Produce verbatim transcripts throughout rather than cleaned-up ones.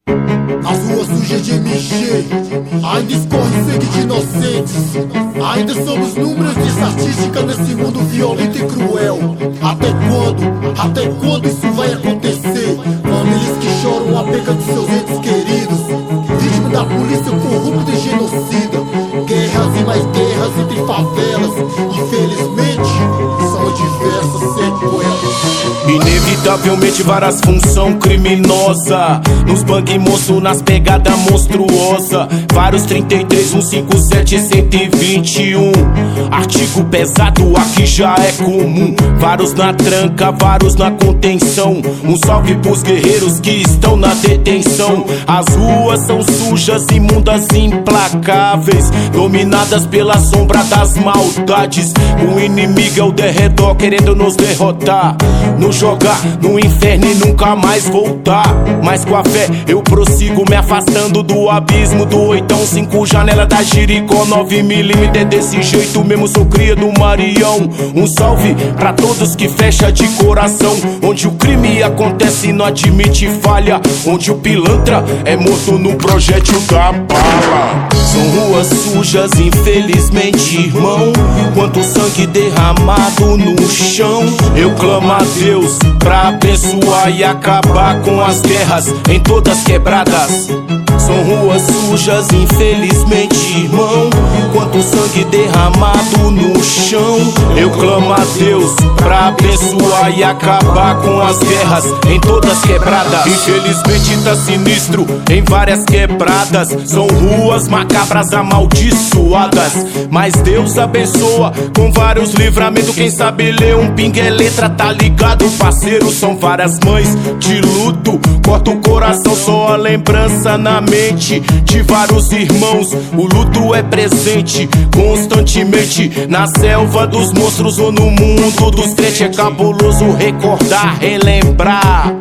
As ruas sujas de M G, ainda escorre sangue de inocentes. Ainda somos números de estatística nesse mundo violento e cruel. Até quando? Até quando isso vai acontecer? Famílias que choram a perda de seus entes queridos, vítima da polícia corrupta e genocida. Guerras e mais guerras entre favelas, infelizmente são diversas sequelas. Inevitavelmente várias função criminosa nos bang moço, nas pegadas monstruosa. Vários trinta e três, cento e cinquenta e sete, cento e vinte e um. Artigo pesado aqui já é comum. Vários na tranca, vários na contenção. Um salve pros guerreiros que estão na detenção. As ruas são sujas, imundas, implacáveis, dominadas pela sombra das maldades. O inimigo é o derredor querendo nos derrotar, nos jogar no inferno e nunca mais voltar. Mas com a fé eu prossigo me afastando do abismo do oitão cinco, janela da Jericó, nove milímetros. Desse jeito mesmo sou cria do Marião. Um salve pra todos que fecha de coração, onde o crime acontece e não admite falha, onde o pilantra é morto no projétil da bala. São ruas sujas, infelizmente, irmão. Quanto sangue derramado no chão. Eu clamo a Deus pra abençoar e acabar com as guerras em todas quebradas. São ruas sujas, infelizmente, irmão. Quanto sangue derramado no chão. Eu clamo a Deus pra abençoar e acabar com as guerras em todas quebradas. Infelizmente tá sinistro em várias quebradas. São ruas macabras amaldiçoadas, mas Deus abençoa com vários livramentos. Quem sabe ler um pingue é letra, tá ligado, parceiro? São várias mães de luto, corta o coração, só a lembrança na mente de vários irmãos. O luto é presente constantemente na selva dos monstros ou no mundo dos crentes. É cabuloso recordar, relembrar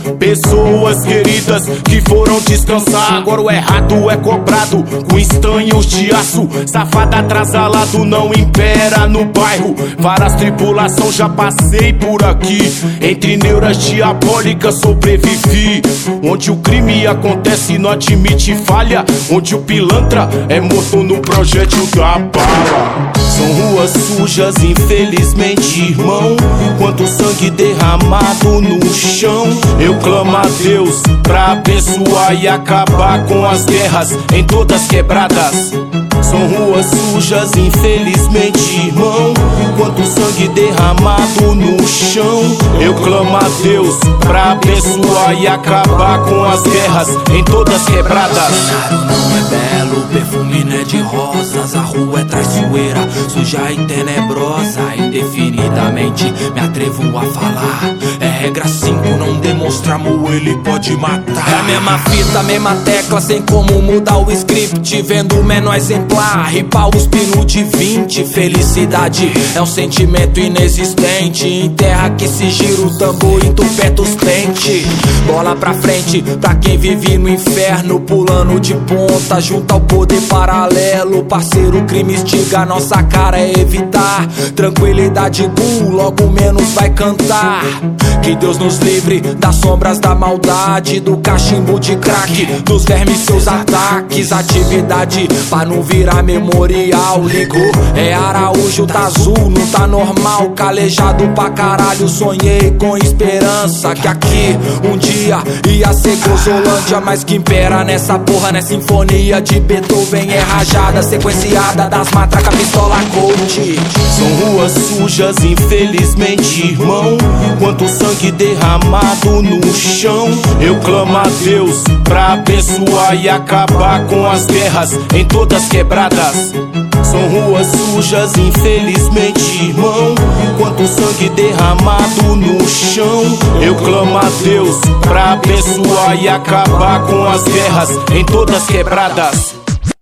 pessoas queridas que foram descansar. Agora o errado é cobrado com estanhos de aço. Safada atrasalado não impera no bairro. Várias tripulações já passei por aqui, entre neuras diabólicas sobrevivi. Onde o crime acontece e não admite falha, onde o pilantra é morto no projétil da bala. São ruas sujas, infelizmente, irmão. Quanto sangue derramado no chão. Eu clamo a Deus pra abençoar e acabar com as guerras em todas quebradas. São ruas sujas, infelizmente, irmão. Quanto sangue derramado no chão. Eu clamo a Deus pra abençoar e acabar com as guerras em todas quebradas. O cenário não é belo, o perfume não é de rosas. A rua é traiçoeira, suja e tenebrosa. Indefinidamente me atrevo a falar. É regra cinco, não demonstra amor, ele pode matar. É a mesma fita, a mesma tecla, sem como mudar o script. Vendo o menor exemplar, ripar os pinos de vinte. Felicidade é um sentimento inexistente. Em terra que se gira o tambor, entupeta os pentes. Bola pra frente, pra quem vive no inferno, pulando de ponta, junto ao poder paralelo. Parceiro, crime instiga, nossa cara é evitar. Tranquilidade, gu, logo menos vai cantar. Que Deus nos livre das sombras da maldade, do cachimbo de crack, dos vermes seus ataques. Atividade pra não virar memorial. Ligou, é Araújo, tá azul, não tá normal. Calejado pra caralho, sonhei com esperança que aqui um dia ia ser Gozolândia. Mas que impera nessa porra, nessa sinfonia de Beethoven é rajada, sequenciada das matracas, pistola, coach. São ruas sujas, infelizmente, irmão. Quanto sangue derramado no chão. Eu clamo a Deus pra abençoar e acabar com as guerras em todas quebradas. São ruas sujas, infelizmente, irmão. Quanto sangue derramado no chão. Eu clamo a Deus pra abençoar e acabar com as guerras em todas quebradas.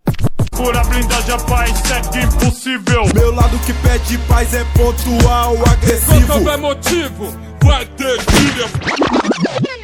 Por a blindagem a paz segue impossível. Meu lado que pede paz é pontual, agressivo. Qual é motivo? Vai ter trilha.